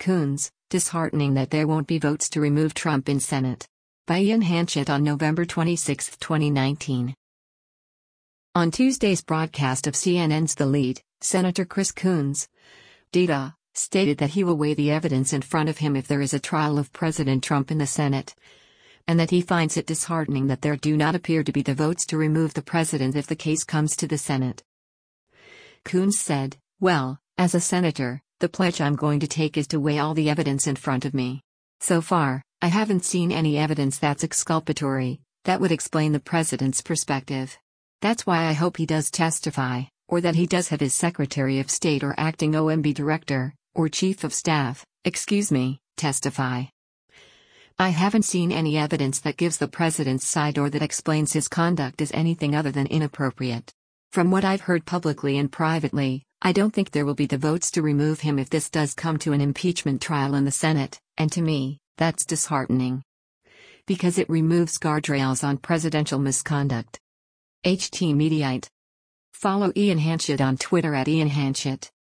Coons, disheartening that there won't be votes to remove Trump in Senate. By Ian Hanchett on November 26, 2019. On Tuesday's broadcast of CNN's The Lead, Senator Chris Coons, DTA, stated that he will weigh the evidence in front of him if there is a trial of President Trump in the Senate, and that he finds it disheartening that there do not appear to be the votes to remove the president if the case comes to the Senate. Coons said, "Well, as a senator, the pledge I'm going to take is to weigh all the evidence in front of me. So far, I haven't seen any evidence that's exculpatory, that would explain the president's perspective. That's why I hope he does testify, or that he does have his Secretary of State or acting OMB director, or Chief of Staff, testify. I haven't seen any evidence that gives the president's side or that explains his conduct as anything other than inappropriate. From what I've heard publicly and privately, I don't think there will be the votes to remove him if this does come to an impeachment trial in the Senate, and to me, that's disheartening. Because it removes guardrails on presidential misconduct." HT Mediaite. Follow Ian Hanchett on Twitter @IanHanchett.